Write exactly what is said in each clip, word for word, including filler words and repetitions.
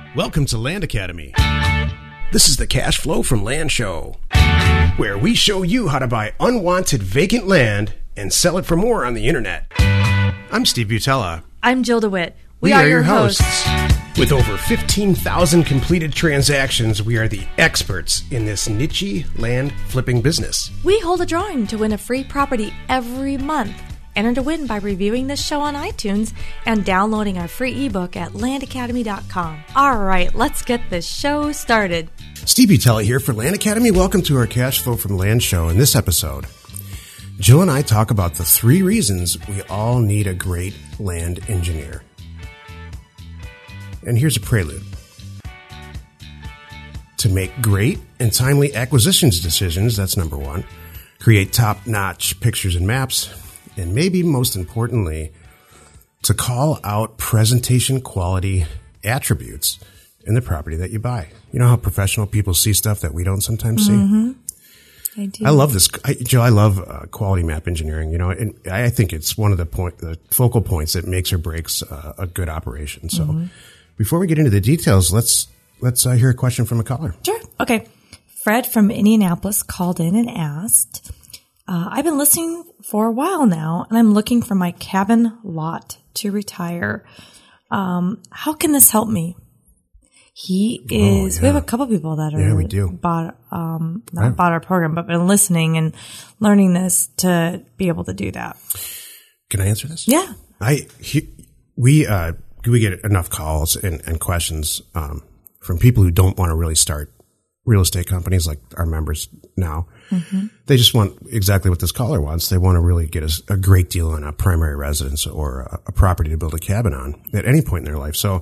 Welcome to Land Academy. This is the Cash Flow from Land Show, where we show you how to buy unwanted vacant land and sell it for more on the internet. I'm Steve Butella. I'm Jill DeWitt. We, we are, are your hosts. hosts. With over fifteen thousand completed transactions, we are the experts in this niche land flipping business. We hold a drawing to win a free property every month. Enter to win by reviewing this show on iTunes and downloading our free ebook at land academy dot com. All right, let's get this show started. Steve Butella here for Land Academy. Welcome to our Cash Flow from Land show. In this episode, Jill and I talk about the three reasons we all need a great land engineer. And here's a prelude. To make great and timely acquisitions decisions, that's number one. Create top-notch pictures and maps. And maybe most importantly, to call out presentation quality attributes in the property that you buy. You know how professional people see stuff that we don't sometimes mm-hmm. see? I do. I love this. I, Joe, I love uh, quality map engineering, you know, and I think it's one of the point, the focal points that makes or breaks uh, a good operation. So mm-hmm. before we get into the details, let's, let's uh, hear a question from a caller. Sure. Okay. Fred from Indianapolis called in and asked, Uh, I've been listening for a while now, and I'm looking for my cabin lot to retire. Um, how can this help me? He is, oh, yeah. we have a couple people that are, yeah, we do. bought, um, not right. bought our program, but been listening and learning this to be able to do that. Can I answer this? Yeah. I, he, we, uh, we get enough calls and, and questions, um, from people who don't want to really start real estate companies like our members now. Mm-hmm. They just want exactly what this caller wants. They want to really get a, a great deal on a primary residence or a, a property to build a cabin on at any point in their life. So,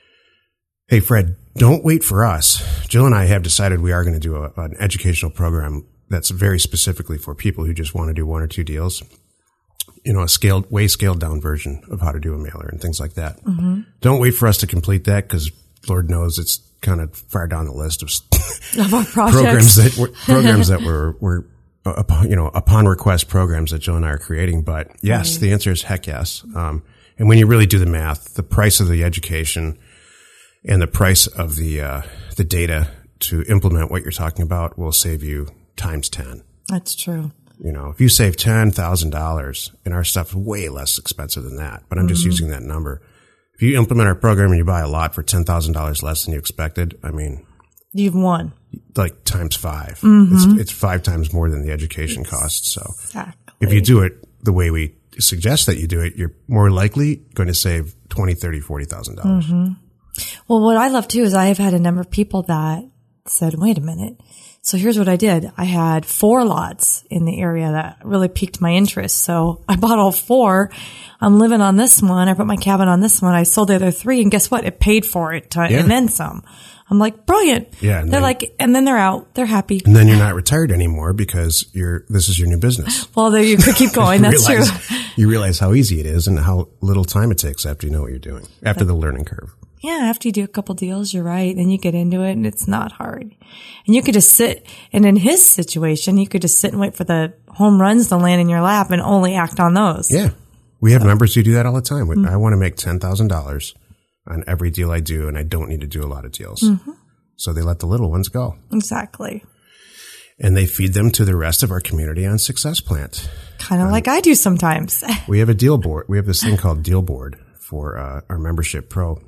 hey, Fred, don't wait for us. Jill and I have decided we are going to do a, an educational program that's very specifically for people who just want to do one or two deals. You know, a scaled, way scaled down version of how to do a mailer and things like that. Mm-hmm. Don't wait for us to complete that because Lord knows it's kind of far down the list of, of our programs that were, programs that were, were, uh, you know, upon request programs that Jill and I are creating. But yes, right. The answer is heck yes. Um, and when you really do the math, the price of the education and the price of the, uh, the data to implement what you're talking about will save you times ten. That's true. You know, if you save ten thousand dollars and our stuff's way less expensive than that, but I'm mm-hmm. just using that number. If you implement our program and you buy a lot for ten thousand dollars less than you expected, I mean, you've won. Like times five. Mm-hmm. It's, it's five times more than the education it's costs. So exactly. If you do it the way we suggest that you do it, you're more likely going to save twenty, thirty, forty thousand dollars. Mm-hmm. Well, what I love too is I have had a number of people that said, wait a minute. So here's what I did. I had four lots in the area that really piqued my interest. So I bought all four. I'm living on this one. I put my cabin on this one. I sold the other three. And guess what? It paid for it to, yeah. and then some. I'm like, brilliant. Yeah. They're then, like, and then they're out. They're happy. And then you're not retired anymore because you're, this is your new business. Well, there you could keep going. That's realize, true. You realize how easy it is and how little time it takes after you know what you're doing, after the learning curve. Yeah, after you do a couple deals, you're right. Then you get into it and it's not hard. And you could just sit, and in his situation, you could just sit and wait for the home runs to land in your lap and only act on those. Yeah. We have so. members who do that all the time. Mm-hmm. I want to make ten thousand dollars on every deal I do, and I don't need to do a lot of deals. Mm-hmm. So they let the little ones go. Exactly. And they feed them to the rest of our community on Success Plant. Kind of um, like I do sometimes. We have a deal board. We have this thing called Deal Board for uh, our membership pro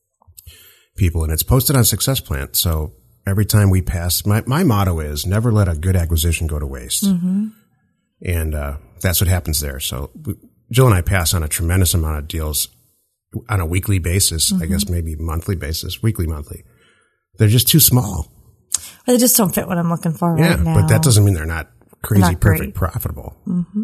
people, and it's posted on Success Plant. So every time we pass, my, my motto is never let a good acquisition go to waste. Mm-hmm. And uh, that's what happens there. So we, Jill and I pass on a tremendous amount of deals on a weekly basis, mm-hmm. I guess maybe monthly basis, weekly, monthly. They're just too small. Or they just don't fit what I'm looking for yeah, right now. But that doesn't mean they're not crazy, they're not perfect, great. profitable. Mm-hmm.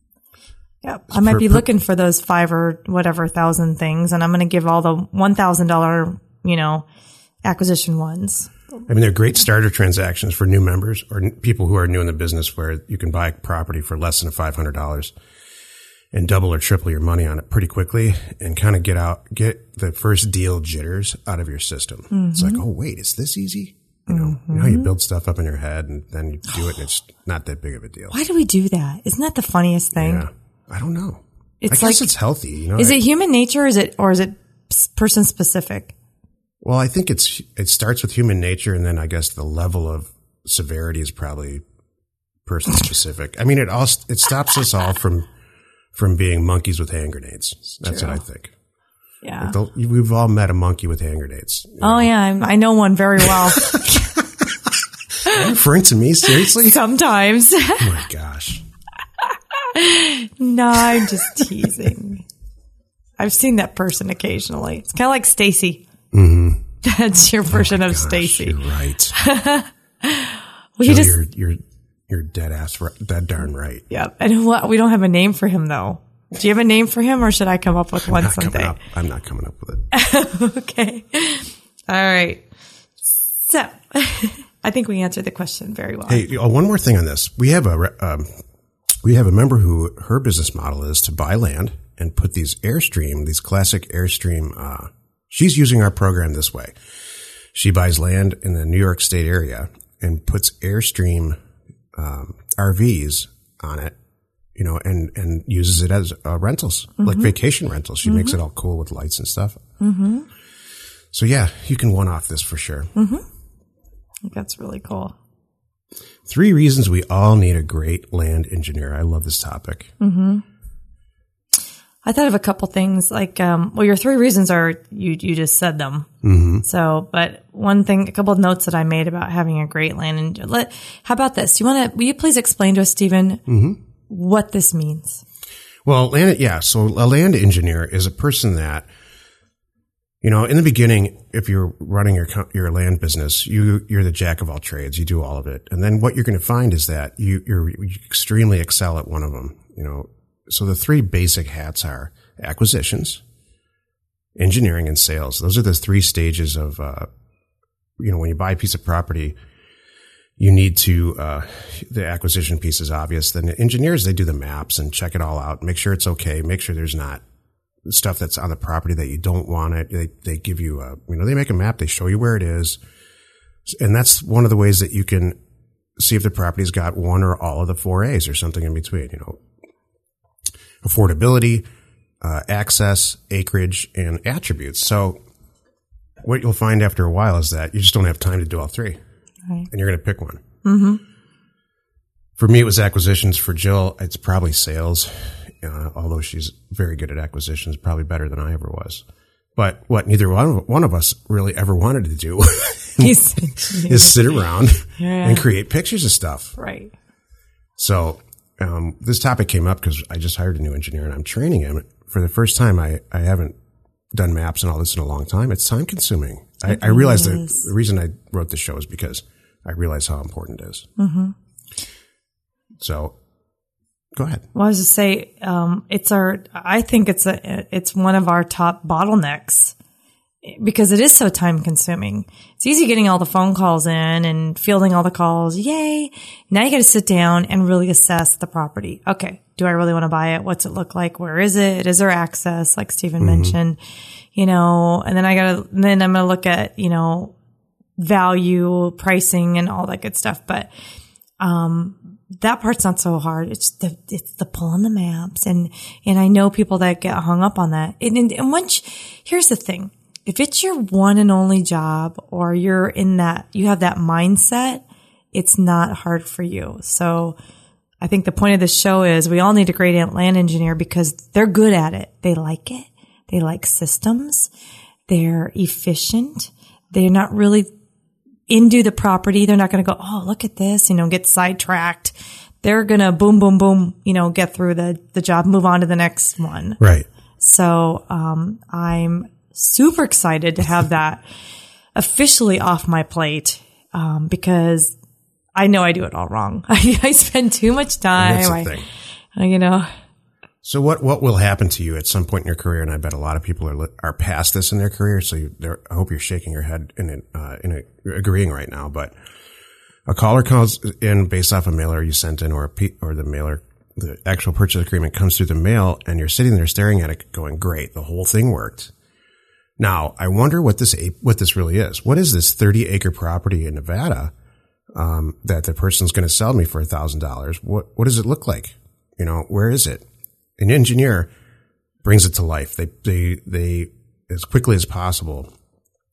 Yep. I might per, be per, looking for those five or whatever thousand things, and I'm going to give all the one thousand dollars, you know, acquisition ones. I mean, they're great starter transactions for new members or n- people who are new in the business where you can buy property for less than five hundred dollars and double or triple your money on it pretty quickly and kind of get out, get the first deal jitters out of your system. Mm-hmm. It's like, oh, wait, is this easy? You know, mm-hmm. you know how you build stuff up in your head and then you do it and it's not that big of a deal. Why do we do that? Isn't that the funniest thing? Yeah. I don't know. It's I guess like, it's healthy. You know, is I, it human nature? Or is it, or is it person specific? Well, I think it's it starts with human nature, and then I guess the level of severity is probably person specific. I mean, it all it stops us all from from being monkeys with hand grenades. That's True. what I think. Yeah. We've all met a monkey with hand grenades. Oh know? yeah, I, I know one very well. Are you referring to me? Seriously? Sometimes. Oh my gosh. No, I'm just teasing. I've seen that person occasionally. It's kind of like Stacy. Mm-hmm. That's your version oh of gosh, Stacy. You're right. well, Joe, you just, you're, you're, you're dead ass, dead darn right. Yep. And what, we don't have a name for him though. Do you have a name for him, or should I come up with I'm one not someday? Coming up. I'm not coming up with it. Okay. All right. So, I think we answered the question very well. Hey, oh, one more thing on this. We have a um, we have a member who her business model is to buy land and put these Airstream, these classic Airstream. Uh, she's using our program this way. She buys land in the New York State area and puts Airstream um, R Vs on it. You know, and, and uses it as uh, rentals, mm-hmm. like vacation rentals. She mm-hmm. makes it all cool with lights and stuff. Mm-hmm. So yeah, you can one off this for sure. Mm-hmm. I think that's really cool. Three reasons we all need a great land engineer. I love this topic. Mm-hmm. I thought of a couple things like, um, well, your three reasons are, you, you just said them. Mm-hmm. So, but one thing, a couple of notes that I made about having a great land engineer. Let, how about this? Do you want to, will you please explain to us, Stephen, mm-hmm. what this means? Well, land, yeah. So a land engineer is a person that, you know, in the beginning, if you're running your your land business, you you're the jack of all trades. You do all of it, and then what you're going to find is that you you're you extremely excel at one of them. You know, so the three basic hats are acquisitions, engineering, and sales. Those are the three stages of, uh, you know, when you buy a piece of property. You need to, uh, the acquisition piece is obvious. Then the engineers, they do the maps and check it all out, make sure it's okay, make sure there's not stuff that's on the property that you don't want it. They, they give you a, you know, they make a map, they show you where it is. And that's one of the ways that you can see if the property's got one or all of the four A's or something in between, you know, affordability, uh, access, acreage, and attributes. So what you'll find after a while is that you just don't have time to do all three. Right. And you're going to pick one. Mm-hmm. For me, it was acquisitions. For Jill, it's probably sales, uh, although she's very good at acquisitions, probably better than I ever was. But what neither one of, one of us really ever wanted to do is sit around yeah. and create pictures of stuff. Right. So um, this topic came up because I just hired a new engineer and I'm training him. For the first time, I, I haven't done maps and all this in a long time. It's time consuming. I, I realized that the reason I wrote this show is because I realize how important it is. Mm-hmm. So, go ahead. Well, I was just say, um, it's our. I think it's a. It's one of our top bottlenecks because it is so time consuming. It's easy getting all the phone calls in and fielding all the calls. Yay! Now you got to sit down and really assess the property. Okay, do I really want to buy it? What's it look like? Where is it? Is there access? Like Stephen mm-hmm. mentioned, you know. And then I got to. Then I'm going to look at you know. value, pricing, and all that good stuff. But um, that part's not so hard. It's the it's the pulling the maps, and and I know people that get hung up on that. And, and, and once, here's the thing: if it's your one and only job, or you're in that, you have that mindset, it's not hard for you. So I think the point of this show is we all need a great land engineer because they're good at it. They like it. They like systems. They're efficient. They're not really into the property. They're not going to go, oh, look at this, you know, get sidetracked. They're going to boom, boom, boom, you know, get through the, the job, move on to the next one. Right. So, um, I'm super excited to have that officially off my plate, um, because I know I do it all wrong. I, I spend too much time. That's the I, thing. I, you know. So what, what will happen to you at some point in your career? And I bet a lot of people are, are past this in their career. So you, I hope you're shaking your head in it, uh, in it, agreeing right now. But a caller calls in based off a mailer you sent in or a P, or the mailer, the actual purchase agreement comes through the mail and you're sitting there staring at it going, great, the whole thing worked. Now, I wonder what this, what this really is. What is this thirty acre property in Nevada, um, that the person's going to sell me for a thousand dollars? What, what does it look like? You know, where is it? An engineer brings it to life. They, they, they, as quickly as possible,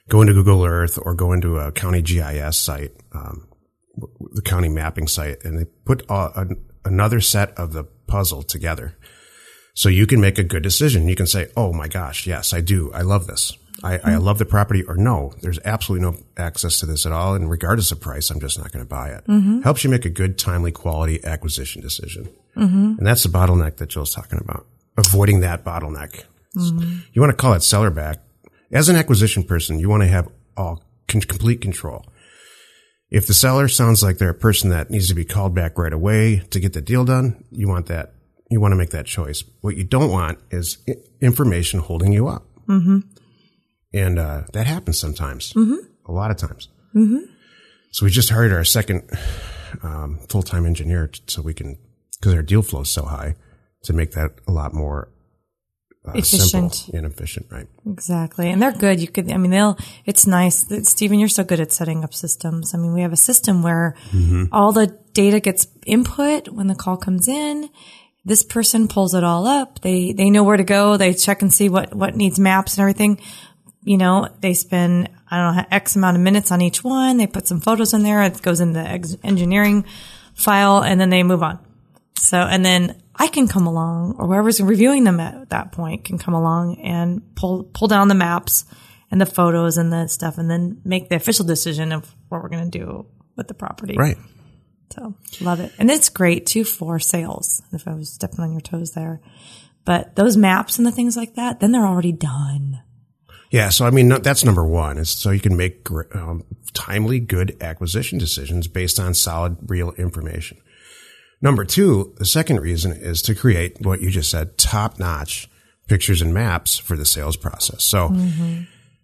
go into Google Earth or go into a county G I S site, um, the county mapping site, and they put uh, an, another set of the puzzle together. So you can make a good decision. You can say, oh my gosh, yes, I do. I love this. I, mm-hmm. I love the property, or no, there's absolutely no access to this at all. And regardless of price, I'm just not going to buy it. Mm-hmm. Helps you make a good, timely, quality acquisition decision. Mm-hmm. And that's the bottleneck that Jill's talking about. Avoiding that bottleneck. Mm-hmm. You want to call it seller back. As an acquisition person, you want to have all con- complete control. If the seller sounds like they're a person that needs to be called back right away to get the deal done, you want that. You want to make that choice. What you don't want is I- information holding you up. Mm-hmm. And uh, that happens sometimes, mm-hmm. a lot of times. Mm-hmm. So we just hired our second um, full-time engineer t- so we can, because our deal flow is so high, to make that a lot more uh, efficient simple and efficient, right? Exactly. And they're good. You could, I mean, they'll, it's nice that, Stephen, you're so good at setting up systems. I mean, we have a system where mm-hmm. all the data gets input when the call comes in. This person pulls it all up. They, they know where to go. They check and see what, what needs maps and everything. You know, they spend, I don't know, X amount of minutes on each one. They put some photos in there. It goes in the ex- engineering file, and then they move on. So, and then I can come along, or whoever's reviewing them at that point can come along and pull, pull down the maps and the photos and the stuff, and then make the official decision of what we're going to do with the property. Right. So, love it. And it's great too for sales, if I was stepping on your toes there. But those maps and the things like that, then they're already done. Yeah, so I mean, that's number one, is so you can make um, timely, good acquisition decisions based on solid, real information. Number two, the second reason is to create what you just said, top-notch pictures and maps for the sales process. So mm-hmm.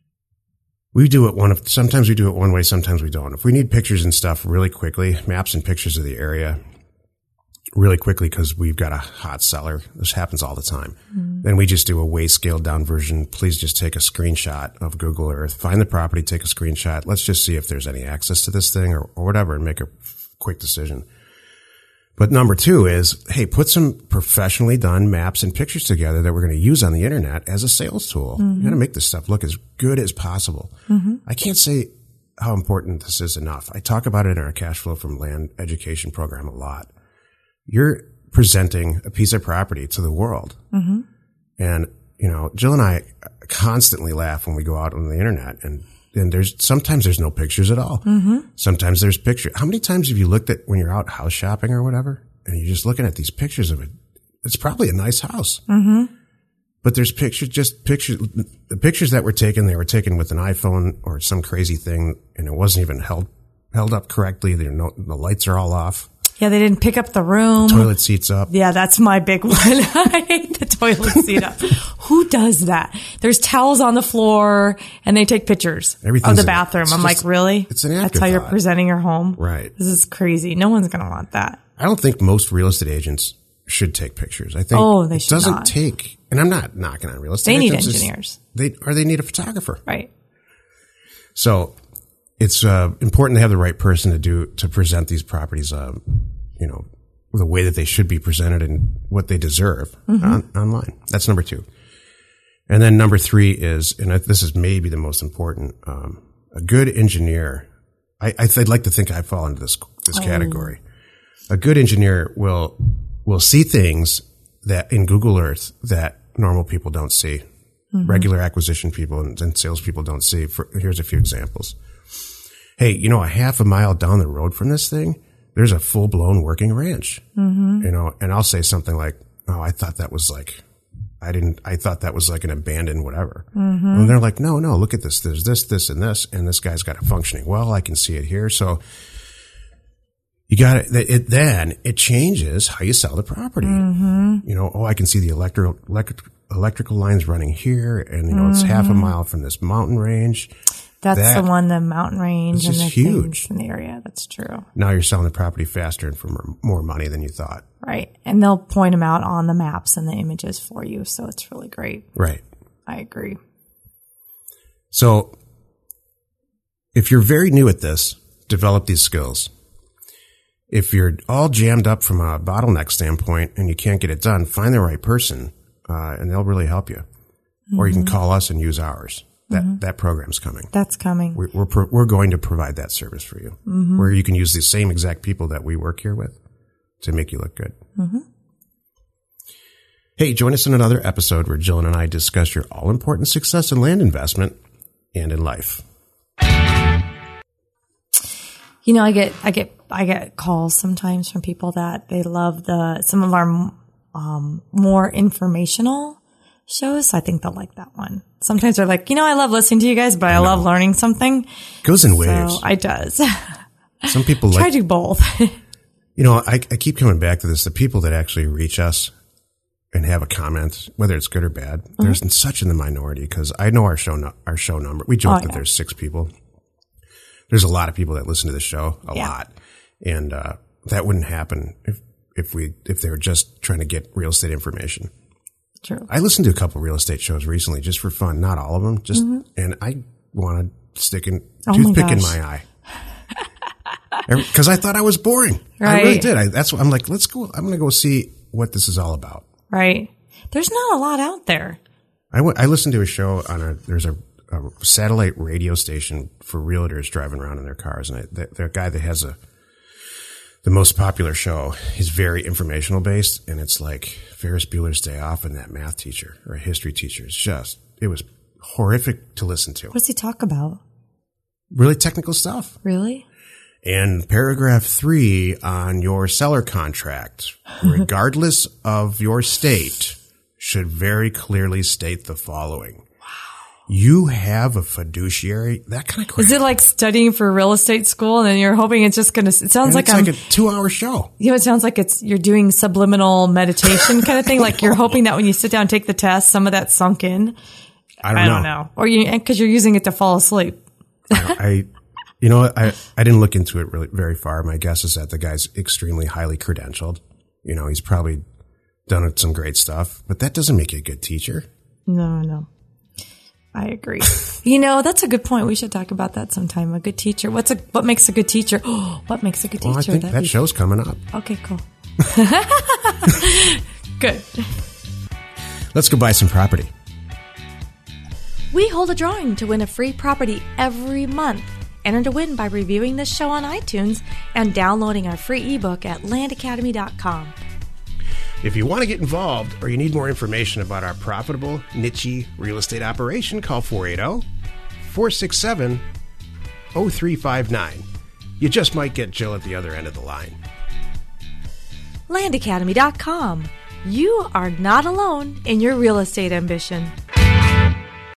we do it one of, sometimes we do it one way, sometimes we don't. If we need pictures and stuff really quickly, maps and pictures of the area really quickly because we've got a hot seller, this happens all the time, mm-hmm. then we just do a way scaled down version. Please just take a screenshot of Google Earth, find the property, take a screenshot. Let's just see if there's any access to this thing or, or whatever, and make a quick decision. But number two is, hey, put some professionally done maps and pictures together that we're going to use on the internet as a sales tool. Mm-hmm. You got to make this stuff look as good as possible. Mm-hmm. I can't say how important this is enough. I talk about it in our Cash Flow from Land education program a lot. You're presenting a piece of property to the world. Mm-hmm. And, you know, Jill and I constantly laugh when we go out on the internet, and, and there's, sometimes there's no pictures at all. Mm-hmm. Sometimes there's pictures. How many times have you looked at when you're out house shopping or whatever, and you're just looking at these pictures of it? It's probably a nice house. Mm-hmm. But there's pictures, just pictures, the pictures that were taken, they were taken with an iPhone or some crazy thing, and it wasn't even held, held up correctly. There no, the lights are all off. Yeah, they didn't pick up the room. The toilet seat's up. Yeah, that's my big one. I hate the toilet seat up. Who does that? There's towels on the floor, and they take pictures of the bathroom. I'm like, really? It's an That's how you're presenting your home? Right. This is crazy. No one's going to want that. I don't think most real estate agents should take pictures. I think oh, they it should doesn't not. take, and I'm not knocking on real estate They need agents. engineers. They, or they need a photographer. Right. So it's uh, important to have the right person to do, to present these properties, um, you know, the way that they should be presented and what they deserve mm-hmm. on, online. That's number two. And then number three is, and this is maybe the most important, um, a good engineer. I, I'd like to think I fall into this, this oh. category. A good engineer will, will see things that in Google Earth that normal people don't see. Mm-hmm. Regular acquisition people and, and salespeople don't see. For, here's a few examples. Hey, you know, a half a mile down the road from this thing, there's a full-blown working ranch, mm-hmm. you know, and I'll say something like, oh, I thought that was like, I didn't, I thought that was like an abandoned whatever. Mm-hmm. And they're like, no, no, look at this. There's this, this, and this, and this guy's got it functioning well. I can see it here. So you got it, it then it changes how you sell the property. Mm-hmm. You know, oh, I can see the electrical, electric, electrical lines running here, and, you know, mm-hmm. it's half a mile from this mountain range. That's that, the one, the mountain range and the huge things in the area. That's true. Now you're selling the property faster and for more money than you thought. Right. And they'll point them out on the maps and the images for you. So it's really great. Right. I agree. So if you're very new at this, develop these skills. If you're all jammed up from a bottleneck standpoint and you can't get it done, find the right person, uh, and they'll really help you. Mm-hmm. Or you can call us and use ours. That Mm-hmm. that program's coming. That's coming. We're we're, pro- we're going to provide that service for you, mm-hmm. where you can use the same exact people that we work here with to make you look good. Mm-hmm. Hey, join us in another episode where Jill and I discuss your all-important success in land investment and in life. You know, I get, I get, I get calls sometimes from people that they love the, some of our, um, more informational shows. I think they'll like that one. Sometimes they're like, you know, I love listening to you guys, but I, I love learning something. Goes in waves. So it does. Some people like, try to do both. You know, I, I keep coming back to this. The people that actually reach us and have a comment, whether it's good or bad, mm-hmm. there's such in the minority, because I know our show, no, our show number. We joke oh, that yeah. there's six people. There's a lot of people that listen to the show, a yeah. lot. And, uh, that wouldn't happen if, if we, if they were just trying to get real estate information. True. I listened to a couple real estate shows recently just for fun. Not all of them, just, mm-hmm. and I wanted to stick a oh toothpick my in my eye. Because I thought I was boring. Right. I really did. I, that's what I'm like, let's go, I'm going to go see what this is all about. Right. There's not a lot out there. I went, I listened to a show on a, there's a, a satellite radio station for realtors driving around in their cars. And I, the, the guy that has a, the most popular show is very informational based. And it's like Ferris Bueller's Day Off and that math teacher or a history teacher. It's just, it was horrific to listen to. What does he talk about? Really technical stuff. Really? And paragraph three on your seller contract, regardless of your state, should very clearly state the following. Wow. You have a fiduciary, that kind of crap. Is it like studying for real estate school and then you're hoping it's just going to, it sounds and like it's I'm, like a two hour show. You know, it sounds like it's, you're doing subliminal meditation kind of thing. Like you're hoping that when you sit down and take the test, some of that's sunk in. I don't I know. don't know. Or you, cause you're using it to fall asleep. I, I you know, I, I didn't look into it really very far. My guess is that the guy's extremely highly credentialed. You know, he's probably done some great stuff, but that doesn't make you a good teacher. No, no. I agree. You know, that's a good point. We should talk about that sometime. A good teacher. What's a, what makes a good teacher? Oh, what makes a good teacher? Well, I think That'd that be... show's coming up. Okay, cool. Good. Let's go buy some property. We hold a drawing to win a free property every month. Enter to win by reviewing this show on iTunes and downloading our free ebook at land academy dot com. If you want to get involved or you need more information about our profitable, niche real estate operation, call four eight zero, four six seven, zero three five nine. You just might get Jill at the other end of the line. land academy dot com. You are not alone in your real estate ambition.